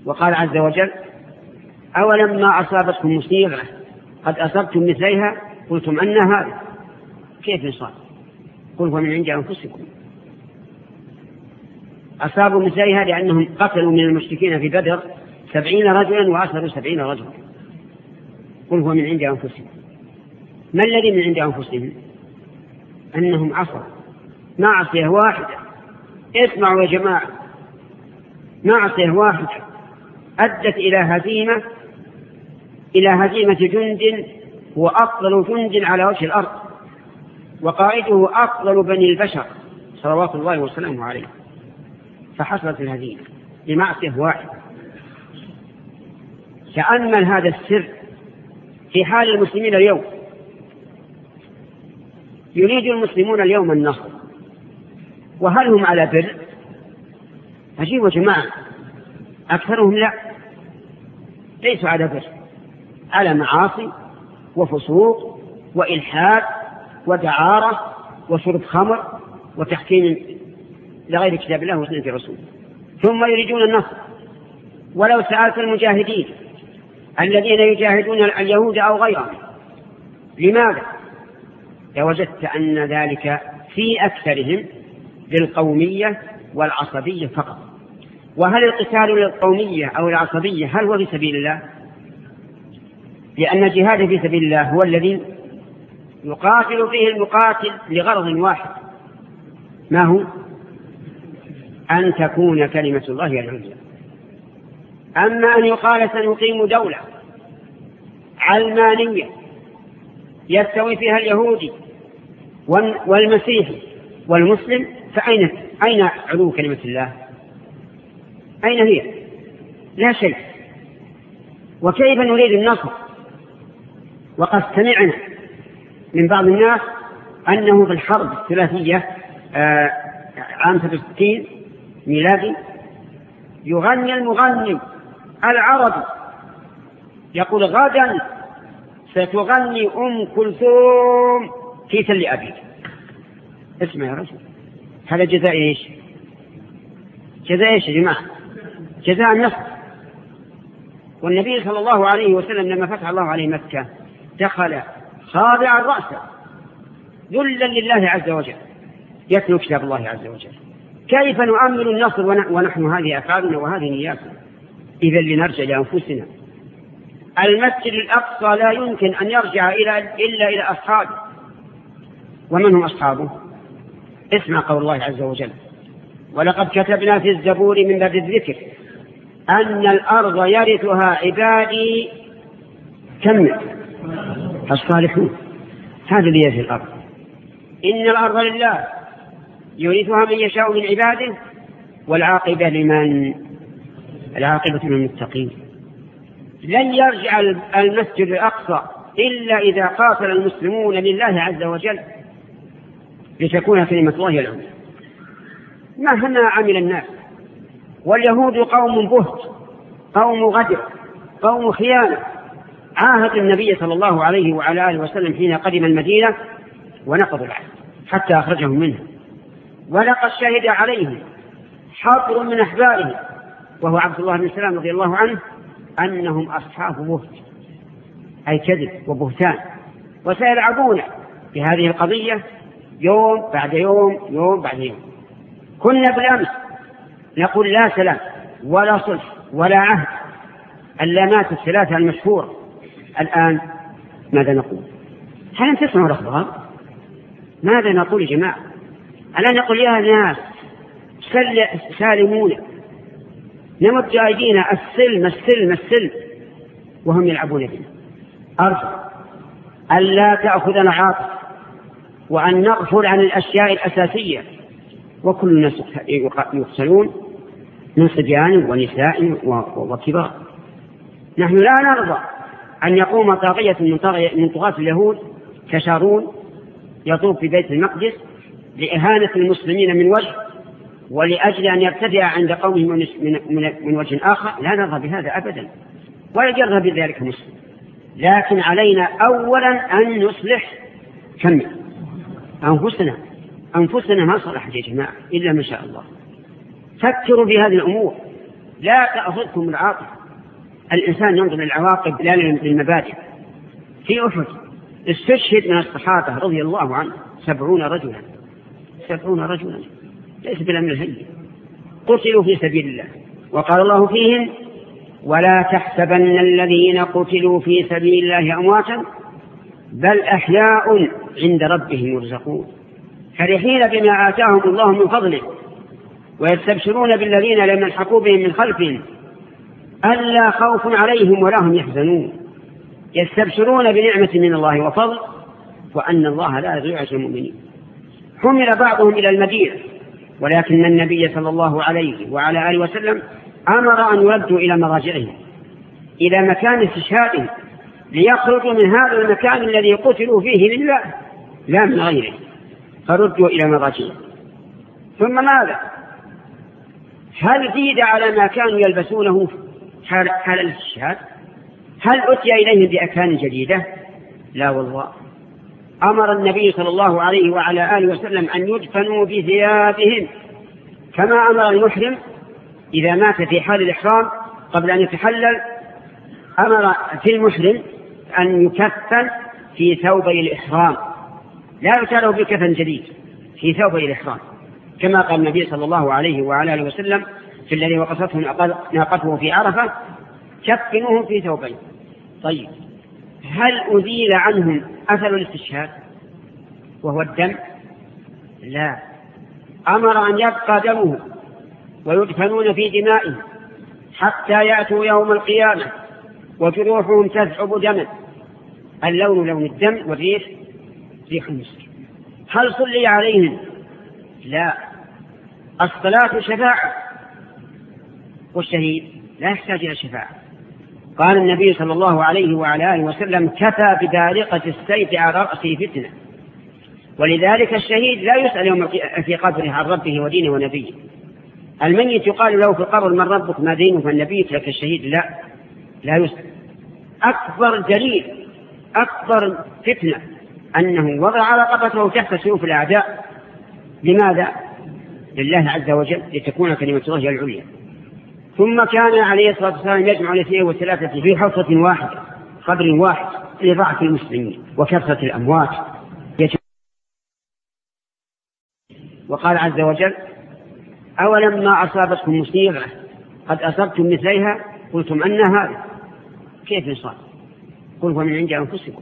وقال عز وجل: أولما أصابتكم مصيبة قد أصبتم مثليها قلتم أن هذا كيف يصاب؟ قل هو من عند أنفسكم. أصابوا مثليها لأنهم قتلوا من المشركين في بدر 70 رجلا وأسروا 70 رجلا. قل هو من عند أنفسكم. ما الذي من عند أنفسهم؟ أنهم عصوا معصية واحدة. اسمعوا يا جماعة، معصية واحدة أدت إلى هزيمة جند هو أفضل جند على وجه الأرض، وقائده أفضل بني البشر صلوات الله وسلامه عليه. فحصلت الهزيمة بمعصية واحدة. تأمل هذا السر في حال المسلمين اليوم. يريد المسلمون اليوم النصر، وهل هم على بر؟ عجيب يا جماعة، أكثرهم لا، ليسوا على بر، على معاصي وفسوق وإلحاد ودعارة وشرب خمر وتحكيم لغير كتاب الله وسنة رسوله، ثم يريدون النصر. ولو سألت المجاهدين الذين يجاهدون اليهود أو غيرهم لماذا، لوجدت أن ذلك في أكثرهم للقومية والعصبية فقط. وهل القتال للقومية أو العصبية هل هو في سبيل الله؟ لأن الجهاد في سبيل الله هو الذي يقاتل فيه المقاتل لغرض واحد، ما هو؟ أن تكون كلمة الله هي العليا. أما أن يقال سنقيم دولة علمانية يستوي فيها اليهودي والمسيحي والمسلم، فأين علو كلمة الله؟ أين هي؟ لا شيء. وكيف نريد النصر وقد سمعنا من بعض الناس أنه في الحرب الثلاثية عام 66 ميلادي يغني المغني العربي يقول: غدا ستغني كلثوم في تل أبيب. اسمع يا رجل، هذا جزاء ايش؟ جزاء ايش يا جماعة؟ جزاء النصر. والنبي صلى الله عليه وسلم لما فتح الله عليه مكة دخل خاضعا رأسه ذلا لله عز وجل يتلو كتاب الله عز وجل. كيف نؤمل النصر ونحن هذه أفعالنا وهذه نياتنا؟ إذا لنرجع لأنفسنا. المسجد الأقصى لا يمكن أن يرجع إلا إلى أصحابه. ومن هم أصحابه؟ اسمع قول الله عز وجل: ولقد كتبنا في الزبور من بعد الذكر أن الأرض يرثها عبادي كم الصالحون. هذا اللي يرث الأرض. إن الأرض لله يورثها من يشاء من عباده والعاقبة لمن؟ العاقبة للمتقين. لن يرجع المسجد الأقصى إلا إذا قاتل المسلمون لله عز وجل لتكون كلمة الله العليا مهما عمل الناس. واليهود قوم بهت، قوم غدر، قوم خيانة. عاهد النبي صلى الله عليه وعلى آله وسلم حين قدم المدينة ونقضوا العهد حتى أخرجهم منها. ولقد شهد عليهم حبر من أحبارهم وهو عبد الله بن سلام رضي الله عنه أنهم أصحاب بهت، أي كذب وبهتان، وسيلعبون في هذه القضية يوم بعد يوم، يوم بعد يوم. كنا بالأمس نقول لا سلام ولا صلح ولا عهد، اللامات الثلاثة المشهورة. الآن ماذا نقول؟ هل أن تسمعوا الأخبار؟ ماذا نقول يا جماعة؟ ألا نقول يا ناس سالمون، نمد أيدينا السلم السلم السلم، وهم يلعبون بنا. أرجو أن لا تأخذنا عاطفة، وأن نغفل عن الأشياء الأساسية. وكل الناس يقتلون من صبيان ونساء وكبار. نحن لا نرضى أن يقوم طاغية من طغاة اليهود كشارون يطوف في بيت المقدس لإهانة المسلمين من وجه، ولأجل أن يرتدع عند قومه من وجه آخر. لا نرضى بهذا أبدا، ولا يرضى بذلك مسلم. لكن علينا أولا أن نصلح أنفسنا ما صلحت يا جماعة إلا ما شاء الله. فكروا في هذه الأمور. لا تأخذكم العاطفة. الإنسان ينظر للعواقب لا للمبادئ. في أحد استشهد من الصحابة رضي الله عنه 70 رجلا، 70 رجلا ليس بالأمر الهين، قتلوا في سبيل الله، وقال الله فيهم: ولا تحسبن الذين قتلوا في سبيل الله أمواتا بل أحياء عند ربهم يرزقون فرحين بما آتاهم الله من فضله ويستبشرون بالذين لم يلحقوا بهم من خلفهم ألا خوف عليهم ولا هم يحزنون يستبشرون بنعمة من الله وفضل وأن الله لا يضيع أجر المؤمنين. حمل بعضهم إلى المدينة، ولكن النبي صلى الله عليه وعلى آله وسلم أمر أن يردوا إلى مراجعهم، إلى مكان استشهادهم، ليخرجوا من هذا المكان الذي قتلوا فيه لله لا من غيره، فردوا إلى مراجعهم. ثم ماذا؟ هل زيد على ما كانوا يلبسونه حال الاستشهاد؟ هل أتي إليهم بأكان جديدة؟ لا والله. أمر النبي صلى الله عليه وعلى آله وسلم أن يدفنوا بثيابهم، كما أمر المحرم إذا مات في حال الإحرام قبل أن يتحلل، أمر في المحرم أن يكفن في ثوبي الإحرام، لا يتاله بكفن جديد، في ثوبي الإحرام، كما قال النبي صلى الله عليه وعلى آله وسلم في الذي وقصته ناقته في عرفة: كفنوهم في ثوبين. طيب، هل أزيل عنهم أثر الاستشهاد وهو الدم؟ لا، أمر أن يبقى دمه ويدفنون في دمائهم حتى يأتوا يوم القيامة وجروحهم تذعب دما، اللون لون الدم والريح ريح المسك. هل صلي عليهم؟ لا. الصلاة شفاعة، والشهيد لا يحتاج إلى شفاعة. قال النبي صلى الله عليه وعلى آله وسلم: كفى بدارقة السيف على رأسه فتنة. ولذلك الشهيد لا يسأل يوم في قبره عن ربه ودينه ونبيه. الميت يقال له في القبر: من ربك ما دينك من نبيك؟ لك الشهيد لا يسأل. أكبر دليل، أكبر فتنة أنه وضع رقبته تحت سيوف الأعداء. لماذا؟ لله عز وجل، لتكون كلمة الله العليا. ثم كان عليه الصلاة والسلام يجمع الاثنين والثلاثة في حفرة واحدة، قبر واحد، لضعف المسلمين وكثرة الأموات. وقال عز وجل: أولما أصابتكم مصيبة قد أصبتم مثليها قلتم أن هذا. كيف يصاب؟ قل هو من عند أنفسكم.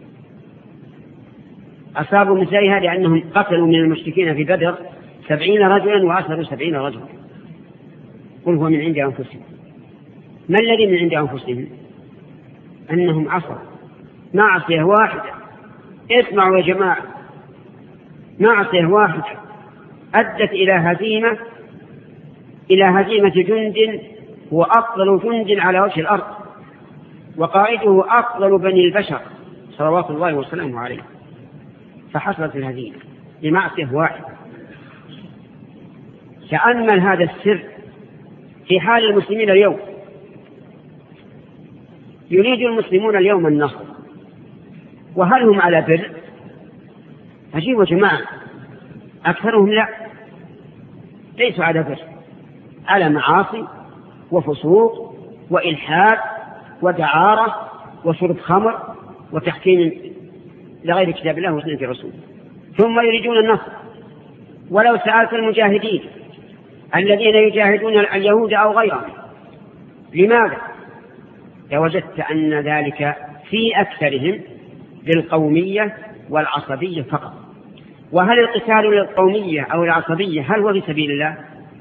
أصابوا مثليها لأنهم قتلوا من المشركين في بدر 70 رجلا وأسروا 70 رجلا. قل هو من عند أنفسهم. ما الذي من عند أنفسهم؟ أنهم عصوا معصية واحدة. اسمعوا يا جماعة، معصية واحدة أدت إلى هزيمة جند هو أفضل جند على وجه الأرض، وقائده أفضل بني البشر صلوات الله وسلامه عليه، فحصلت الهزيمة بمعصية واحدة. تأمل هذا السر في حال المسلمين اليوم. يريد المسلمون اليوم النصر، وهل هم على بر؟ عجيب يا جماعة، أكثرهم لا، ليسوا على بر، على معاصي وفسوق وإلحاد ودعارة وشرب خمر وتحكيم لغير كتاب الله وسنة رسوله. ثم يريدون النصر. ولو سألت المجاهدين الذين يجاهدون اليهود أو غيرهم لماذا، لوجدت أن ذلك في أكثرهم للقومية والعصبية فقط. وهل القتال للقومية أو العصبية هل هو في سبيل الله؟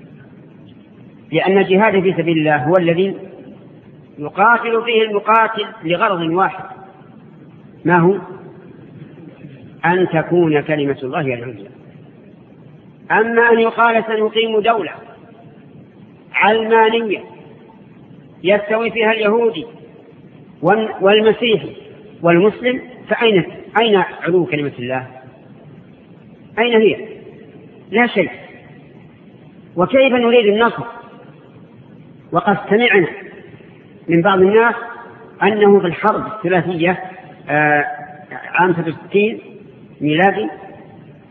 لأن الجهاد في سبيل الله هو الذي يقاتل فيه المقاتل لغرض واحد، ما هو؟ أن تكون كلمة الله العليا. أما أن يقال سنقيم دولة علمانية يستوي فيها اليهودي والمسيحي والمسلم، فأين علو كلمة الله؟ أين هي؟ لا شيء. وكيف نريد النصر وقد سمعنا من بعض الناس أنه في الحرب الثلاثية عام 63 ميلادي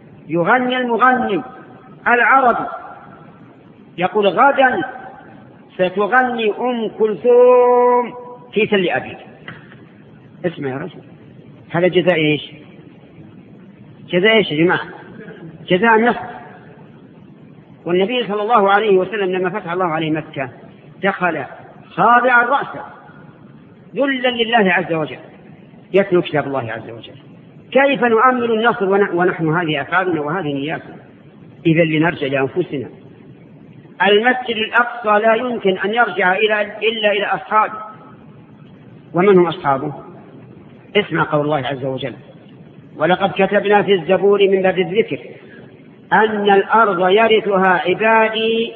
يغني المغني العربي يقول: غدا ستغني أم كلثوم في تل أبيض. اسمع يا رجل، هذا جزاء إيش؟ جزاء إيش يا جماعة؟ جزاء النصر. والنبي صلى الله عليه وسلم لما فتح الله عليه مكة دخل خاضعا رأسا ذلا لله عز وجل يتلو كتاب الله عز وجل. كيف نؤمل النصر ونحن هذه أفعالنا وهذه نياتنا؟ إذا لنرجع لأنفسنا. المسجد الأقصى لا يمكن أن يرجع إلا إلى أصحابه. ومن هم أصحابه؟ اسمع قول الله عز وجل: ولقد كتبنا في الزبور من بعد الذكر أن الأرض يرثها عبادي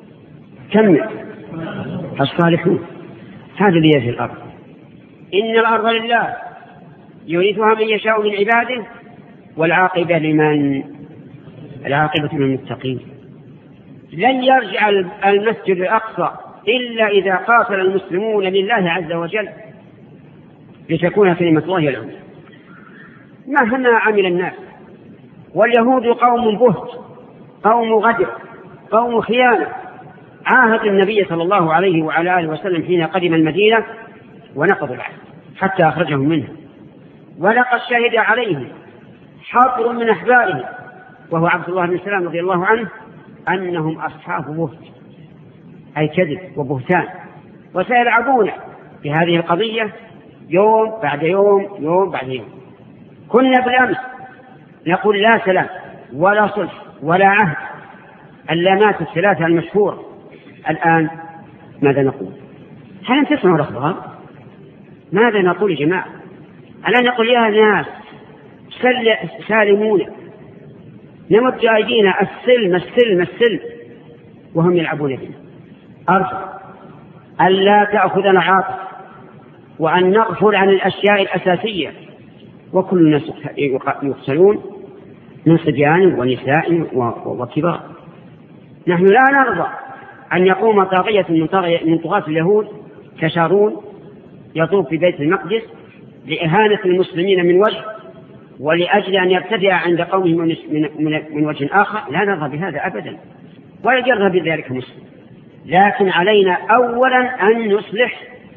الصالحون. هذا اللي يرث الأرض. إن الأرض لله يورثها من يشاء من عباده والعاقبة لمن؟ العاقبة للمتقين. لن يرجع المسجد الأقصى إلا إذا قاتل المسلمون لله عز وجل لتكون كلمة الله العليا مهما عمل الناس. واليهود قوم بهت، قوم غدر، قوم خيانة. عاهد النبي صلى الله عليه وعلى آله وسلم حين قدم المدينة ونقضوا العهد حتى أخرجهم منها. ولقد شهد عليهم حبر من أحبارهم وهو عبد الله بن سلام رضي الله عنه أنهم أصحاب بهت، أي كذب وبهتان، وسيلعبون بهذه القضية يوم بعد يوم، يوم بعد يوم. كنا بالأمس نقول لا سلام ولا صلح ولا عهد، اللامات الثلاثة المشهورة. الآن ماذا نقول؟ هل أن تسمعوا الأخبار؟ ماذا نقول يا جماعة؟ الآن نقول يا ناس سالمون، نمد أيدينا السلم السلم السلم، وهم يلعبون بنا. أرجو أن لا تأخذنا عاطفة، وأن نغفل عن الأشياء الأساسية. وكل الناس يقتلون من صبيان ونساء وكبار. نحن لا نرضى أن يقوم طاغية من طغاة اليهود كشارون يطوف في بيت المقدس لإهانة المسلمين من وجه، ولأجل أن يرتفع عند قومه من وجه آخر. لا نرضى بهذا أبدا، ولا يرضى بذلك مسلم. لكن علينا أولا أن نصلح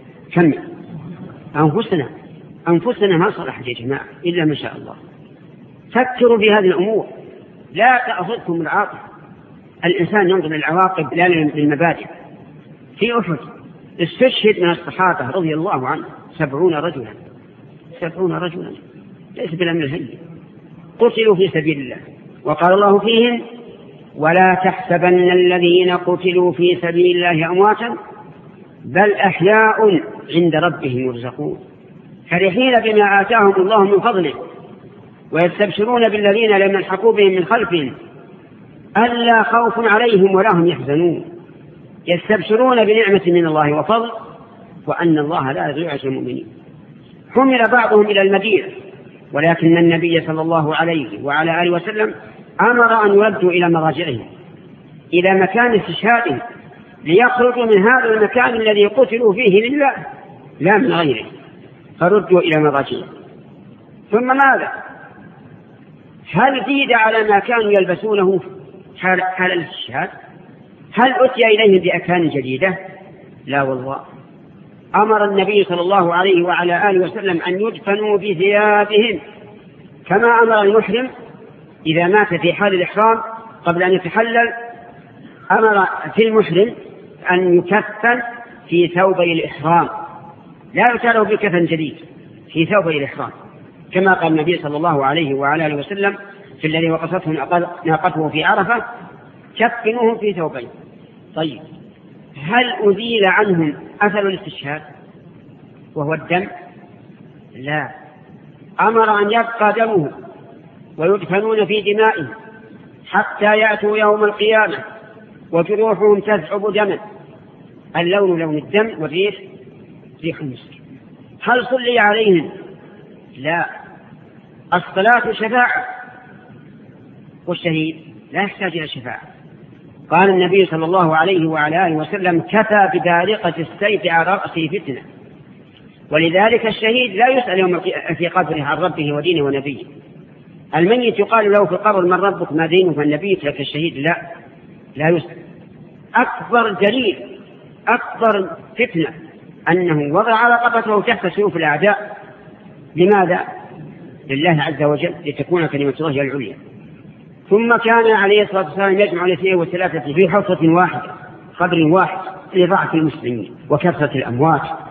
أنفسنا ما صلحت يا جماعة إلا ما شاء الله. فكروا في هذه الأمور، لا تأخذكم العاطفة. الإنسان ينظر للعواقب لا للمبادئ. في أحد استشهد من الصحابة رضي الله عنه 70 رجلا، ليس بالأمر الهين، قتلوا في سبيل الله. وقال الله فيهم: ولا تحسبن الذين قتلوا في سبيل الله أمواتا بل أحياء عند ربهم يرزقون فرحين بما آتاهم الله من فضله ويستبشرون بالذين لم يلحقوا بهم من خلفهم ألا خوف عليهم ولا هم يحزنون يستبشرون بنعمة من الله وفضل وأن الله لا يضيع أجر المؤمنين. حمل بعضهم إلى المدينة، ولكن النبي صلى الله عليه وعلى آله وسلم أمر أن يردوا إلى مراجعهم، إلى مكان استشهادهم، ليخرجوا من هذا المكان الذي قتلوا فيه لله لا من غيره، فردوا إلى مراجعهم. ثم ماذا؟ هل زيد على ما كانوا يلبسونه حال الاستشهاد؟ هل أتي إليهم بأكان جديدة؟ لا والله. أمر النبي صلى الله عليه وعلى آله وسلم أن يدفنوا بثيابهم، كما أمر المحرم إذا مات في حال الإحرام قبل أن يتحلل، أمر في المحرم أن يكفن في ثوبي الإحرام، لا يتاله بكفن جديد، في ثوبي الإحرام، كما قال النبي صلى الله عليه وعلى آله وسلم في الذي وقصته ناقته في عرفة: كفنوهم في ثوبين. طيب، هل أزيل عنهم أثر الاستشهاد وهو الدم؟ لا، أمر أن يبقى دمه ويدفنون في دمائهم حتى يأتوا يوم القيامة وجروحهم تذعب دما، اللون لون الدم والريح ريح المسك. هل صلي عليهم؟ لا. الصلاة شفاعة، والشهيد لا يحتاج إلى شفاعة. قال النبي صلى الله عليه وعلى آله وسلم: كفى بدارقة السيف على رأسه فتنة. ولذلك الشهيد لا يسأل يوم في قبره عن ربه ودينه ونبيه. الميت يقال له في القبر: من ربك ما دينه؟ فالنبي لك الشهيد لا يسأل. أكبر دليل أكبر فتنة أنه وضع رقبته تحت سيوف الأعداء. لماذا؟ لله عز وجل، لتكون كلمة الله هي العليا. ثم كان عليه الصلاة والسلام يجمع الاثنين والثلاثة في حصة واحدة، قبر واحد، لضعف المسلمين وكثرة الأموات